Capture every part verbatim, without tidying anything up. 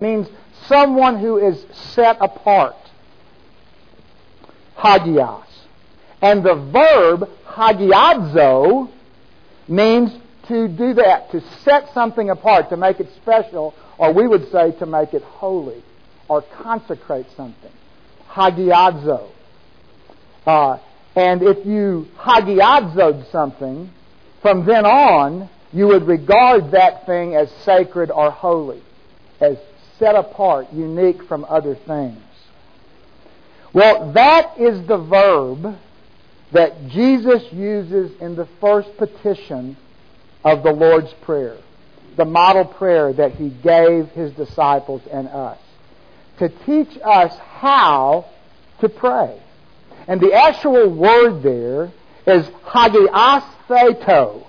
means someone who is set apart. Hagios. And the verb hagiadzo means to do that, to set something apart, to make it special, or we would say to make it holy, or consecrate something. Hagiadzo. Uh, and if you hagiadzoed something, from then on, you would regard that thing as sacred or holy, as set apart, unique from other things. Well, that is the verb that Jesus uses in the first petition of the Lord's Prayer, the model prayer that He gave His disciples and us, to teach us how to pray. And the actual word there is hagiastheto.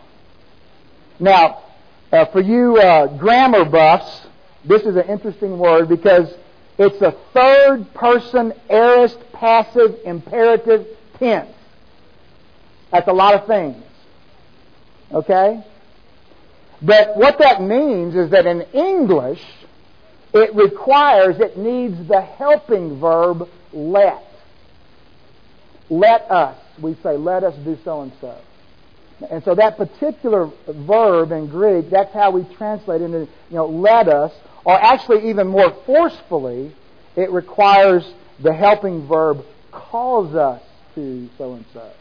Now, uh, for you uh, grammar buffs, this is an interesting word because it's a third-person aorist passive imperative tense. That's a lot of things. Okay? But what that means is that in English, it requires, it needs the helping verb let. Let us. We say, let us do so and so. And so that particular verb in Greek, that's how we translate it into, you know, let us, or actually even more forcefully, it requires the helping verb cause us to so and so.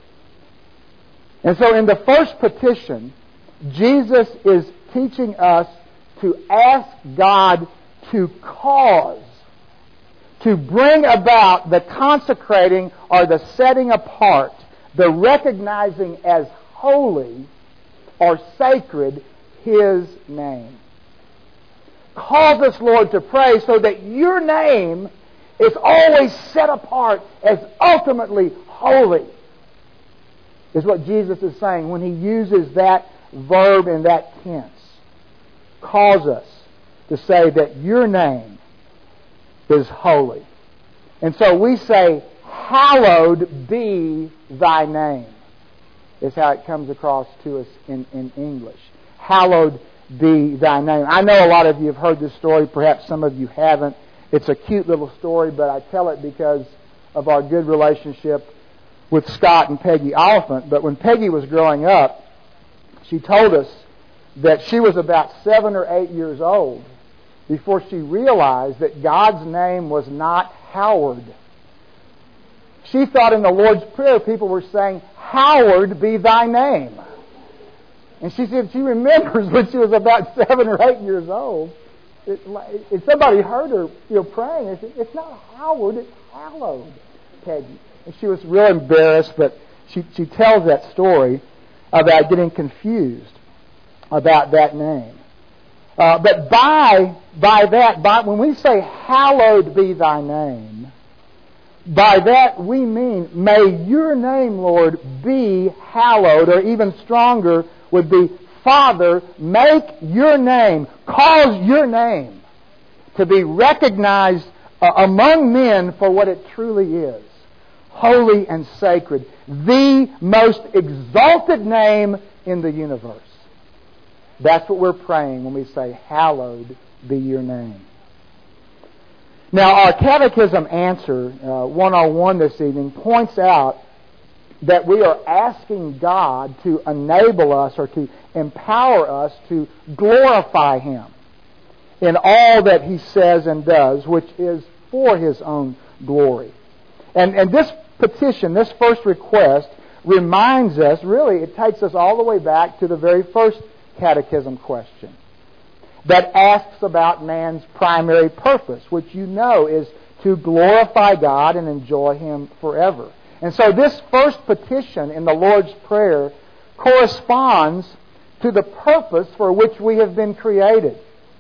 And so in the first petition, Jesus is teaching us to ask God to cause, to bring about the consecrating or the setting apart, the recognizing as holy or sacred His name. Cause us, Lord, to pray so that Your name is always set apart as ultimately holy, is what Jesus is saying when He uses that verb in that tense. Cause us to say that Your name is holy. And so we say, hallowed be Thy name, is how it comes across to us in, in English. Hallowed be Thy name. I know a lot of you have heard this story. Perhaps some of you haven't. It's a cute little story, but I tell it because of our good relationship with Scott and Peggy Oliphant. But when Peggy was growing up, she told us that she was about seven or eight years old before she realized that God's name was not Howard. She thought in the Lord's Prayer people were saying, hallowed be Thy name. And she said she remembers when she was about seven or eight years old, it, it, somebody heard her, you know, praying. And said, it's not Howard, it's hallowed, Peggy. And she was real embarrassed, but she, she tells that story about getting confused about that name. Uh, but by by that, by when we say hallowed be Thy name, by that we mean may Your name, Lord, be hallowed, or even stronger would be, Father, make Your name, cause Your name to be recognized uh, among men for what it truly is. Holy and sacred. The most exalted name in the universe. That's what we're praying when we say, hallowed be Your name. Now, our catechism answer, uh, one oh one this evening, points out that we are asking God to enable us or to empower us to glorify Him in all that He says and does, which is for His own glory. And, and this petition, this first request, reminds us, really, it takes us all the way back to the very first catechism question that asks about man's primary purpose, which you know is to glorify God and enjoy Him forever. And so this first petition in the Lord's Prayer corresponds to the purpose for which we have been created.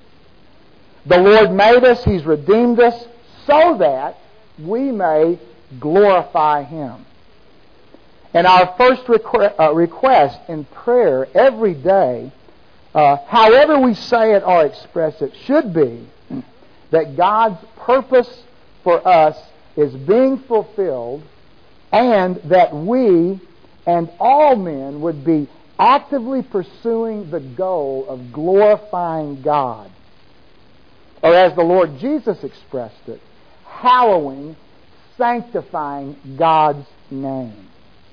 The Lord made us, He's redeemed us, so that we may glorify Him. And our first requ- uh, request in prayer every day, uh, however we say it or express it, should be that God's purpose for us is being fulfilled, and that we and all men would be actively pursuing the goal of glorifying God or as the Lord Jesus expressed it, hallowing, sanctifying God's name.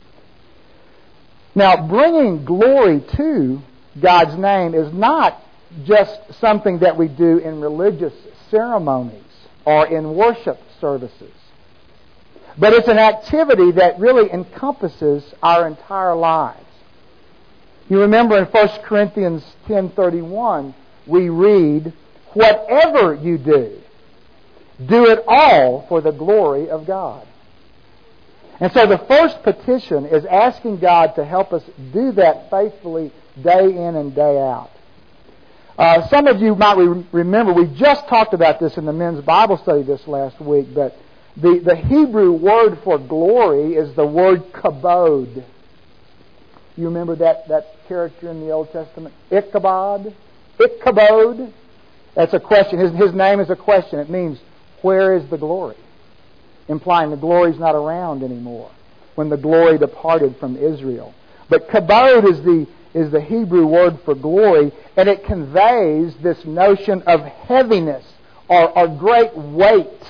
Now, bringing glory to God's name is not just something that we do in religious ceremonies or in worship services, but it's an activity that really encompasses our entire lives. You remember in First Corinthians ten thirty-one, we read, "Whatever you do, do it all for the glory of God." And so the first petition is asking God to help us do that faithfully day in and day out. Uh, some of you might re- remember, we just talked about this in the men's Bible study this last week, but the, the Hebrew word for glory is the word kabod. You remember that, that character in the Old Testament? Ichabod? Ichabod? That's a question. His, his name is a question. It means, where is the glory? Implying the glory's not around anymore when the glory departed from Israel. But kabod is the, is the Hebrew word for glory, and it conveys this notion of heaviness or, or great weight.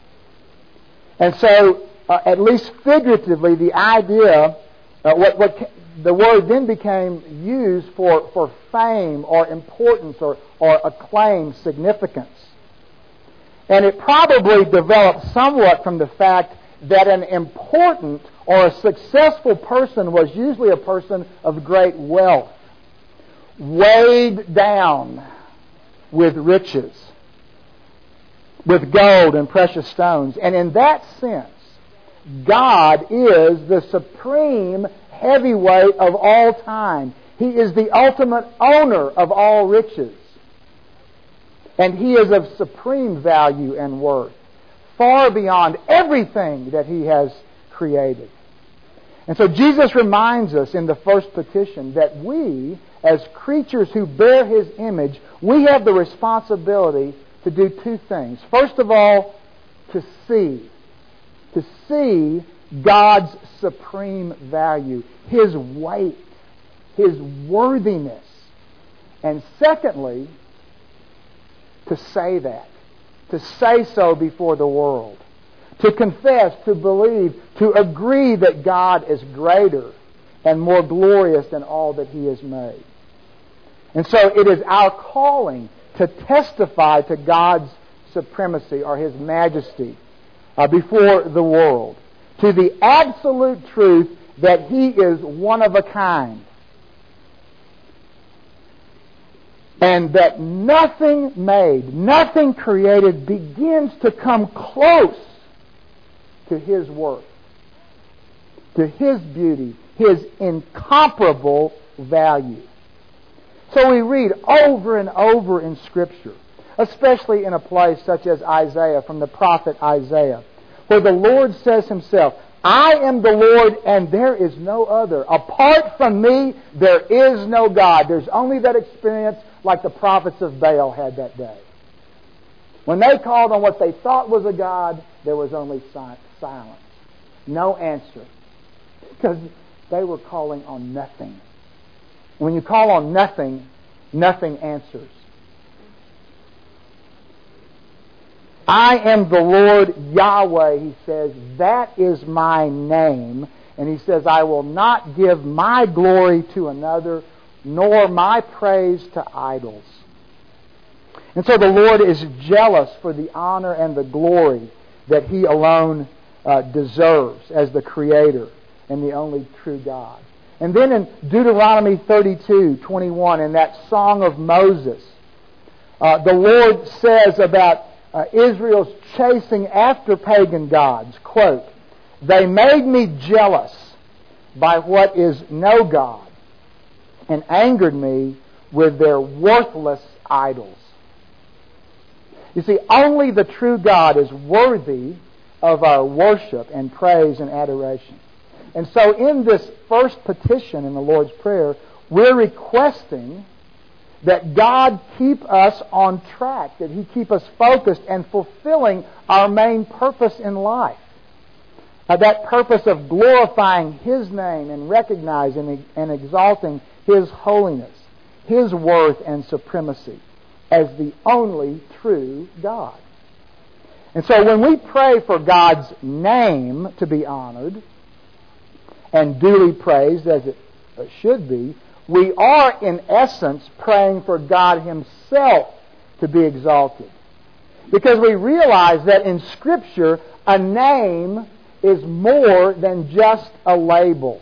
And so, uh, at least figuratively, the idea, uh, what, what the word then became used for, for fame or importance or, or acclaim, significance. And it probably developed somewhat from the fact that an important or a successful person was usually a person of great wealth, weighed down with riches, with gold and precious stones. And in that sense, God is the supreme heavyweight of all time. He is the ultimate owner of all riches. And He is of supreme value and worth, far beyond everything that He has created. And so Jesus reminds us in the first petition that we, as creatures who bear His image, we have the responsibility to do two things. First of all, to see. To see God's supreme value, His weight, His worthiness. And secondly, to say that. To say so before the world. To confess, to believe, to agree that God is greater and more glorious than all that He has made. And so it is our calling to testify to God's supremacy or His majesty uh, before the world. To the absolute truth that He is one of a kind. And that nothing made, nothing created begins to come close to His worth, to His beauty, His incomparable value. So we read over and over in Scripture, especially in a place such as Isaiah, from the prophet Isaiah, where the Lord says Himself, "I am the Lord and there is no other. Apart from me, there is no God." There's only that experience like the prophets of Baal had that day. When they called on what they thought was a God, there was only silence. No answer. Because they were calling on nothing. When you call on nothing, nothing answers. "I am the Lord Yahweh," He says, "that is my name." And He says, "I will not give my glory to another, nor my praise to idols." And so the Lord is jealous for the honor and the glory that He alone uh, deserves as the Creator and the only true God. And then in Deuteronomy thirty-two twenty-one, in that Song of Moses, uh, the Lord says about uh, Israel's chasing after pagan gods, quote, "They made me jealous by what is no God, and angered me with their worthless idols." You see, only the true God is worthy of our worship and praise and adoration. And so in this first petition in the Lord's Prayer, we're requesting that God keep us on track, that He keep us focused and fulfilling our main purpose in life. Uh, that purpose of glorifying His name and recognizing and exalting His holiness, His worth and supremacy. as the only true God. And so when we pray for God's name to be honored and duly praised as it should be, we are in essence praying for God Himself to be exalted. Because we realize that in Scripture, a name is more than just a label.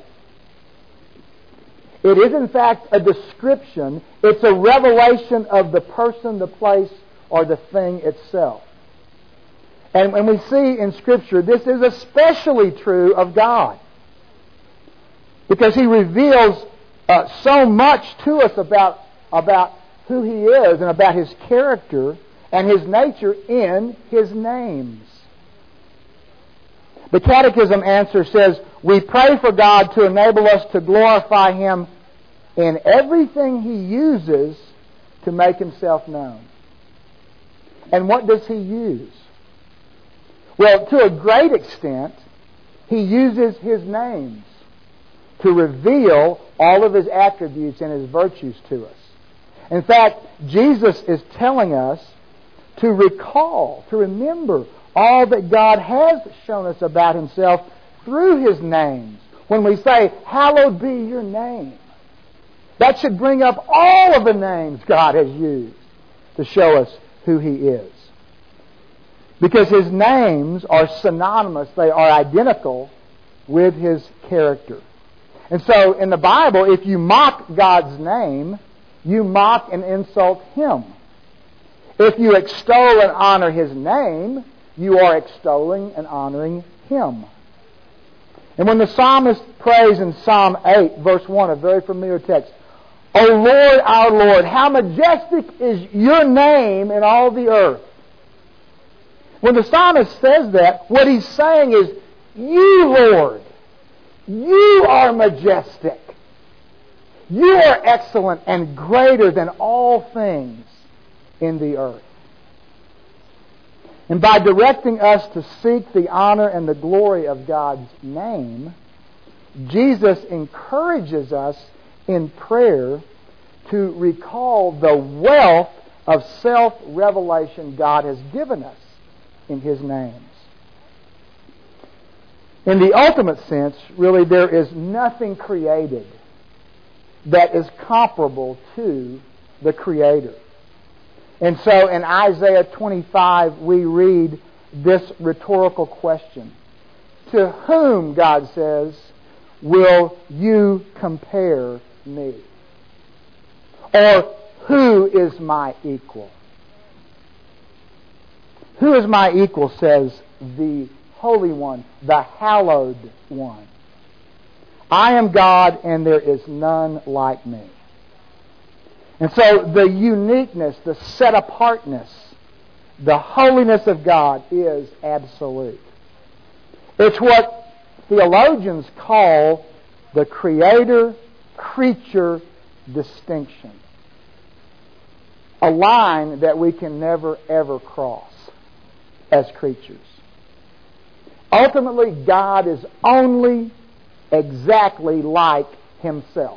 It is in fact a description. It's a revelation of the person, the place, or the thing itself. And when we see in Scripture, this is especially true of God. Because He reveals uh, so much to us about, about who He is and about His character and His nature in His names. The Catechism answer says, we pray for God to enable us to glorify Him in everything He uses to make Himself known. And what does He use? Well, to a great extent, He uses His names to reveal all of His attributes and His virtues to us. In fact, Jesus is telling us to recall, to remember all that God has shown us about Himself through His names. When we say, hallowed be your name, that should bring up all of the names God has used to show us who He is. Because His names are synonymous, they are identical with His character. And so in the Bible, if you mock God's name, you mock and insult Him. If you extol and honor His name, you are extolling and honoring Him. And when the psalmist prays in Psalm eight, verse one, a very familiar text, O Lord, our Lord, how majestic is your name in all the earth. When the psalmist says that, what he's saying is, you, Lord, you are majestic. You are excellent and greater than all things in the earth. And by directing us to seek the honor and the glory of God's name, Jesus encourages us in prayer to recall the wealth of self-revelation God has given us in His names. In the ultimate sense, really, there is nothing created that is comparable to the Creator. And so in Isaiah twenty-five, we read this rhetorical question. To whom, God says, will you compare me? Or who is my equal? Who is my equal, says the Holy One, the Hallowed One. I am God and there is none like me. And so the uniqueness, the set-apartness, the holiness of God is absolute. It's what theologians call the creator-creature distinction. A line that we can never, ever cross as creatures. Ultimately, God is only exactly like Himself.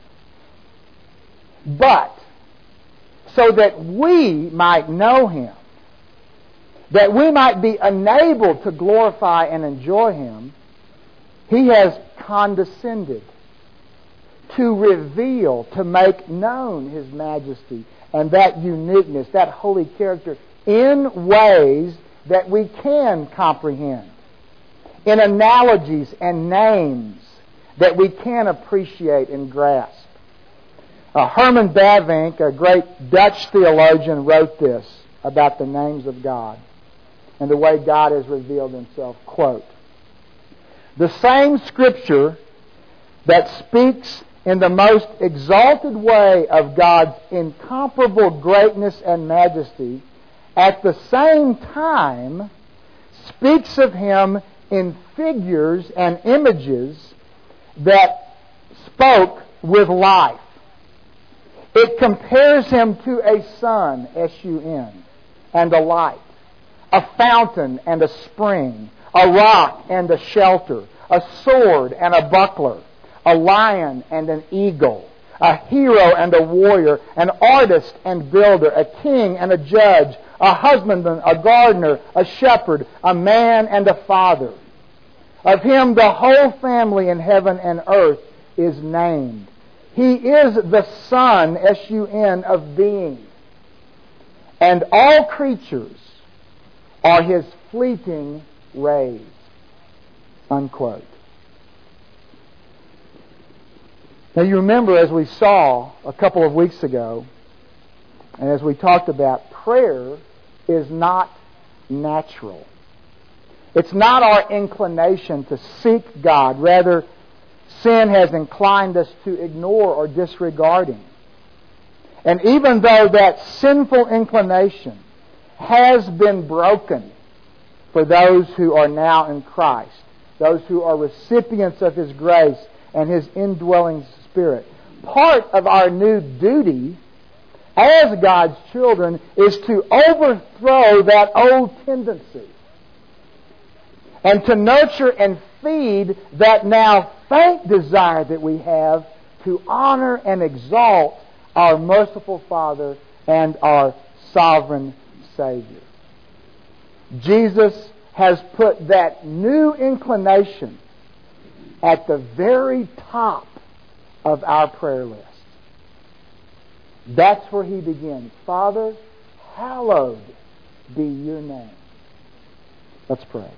But, so that we might know Him, that we might be enabled to glorify and enjoy Him, He has condescended to reveal, to make known His majesty and that uniqueness, that holy character in ways that we can comprehend, in analogies and names that we can appreciate and grasp. Uh, Herman Bavinck, a great Dutch theologian, wrote this about the names of God and the way God has revealed Himself. Quote, the same Scripture that speaks in the most exalted way of God's incomparable greatness and majesty, at the same time speaks of Him in figures and images that spoke with life. It compares Him to a sun, S U N, and a light, a fountain and a spring, a rock and a shelter, a sword and a buckler, a lion and an eagle, a hero and a warrior, an artist and builder, a king and a judge, a husbandman, a gardener, a shepherd, a man and a father. Of Him the whole family in heaven and earth is named. He is the Sun, S U N, of being. And all creatures are His fleeting rays. Unquote. Now you remember, as we saw a couple of weeks ago, and as we talked about, prayer is not natural. It's not our inclination to seek God. Rather, sin has inclined us to ignore or disregard Him. And even though that sinful inclination has been broken for those who are now in Christ, those who are recipients of His grace and His indwelling Spirit, part of our new duty as God's children is to overthrow that old tendency and to nurture and feed that now faint desire that we have to honor and exalt our merciful Father and our sovereign Savior. Jesus has put that new inclination at the very top of our prayer list. That's where He begins. Father, hallowed be Your name. Let's pray.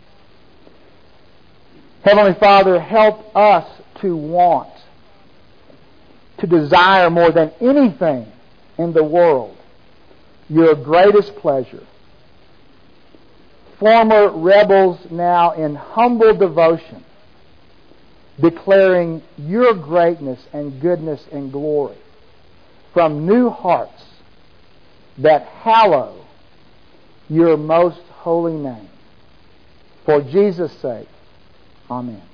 Heavenly Father, help us to want, to desire more than anything in the world Your greatest pleasure. Former rebels now in humble devotion, declaring Your greatness and goodness and glory from new hearts that hallow Your most holy name. For Jesus' sake, amen.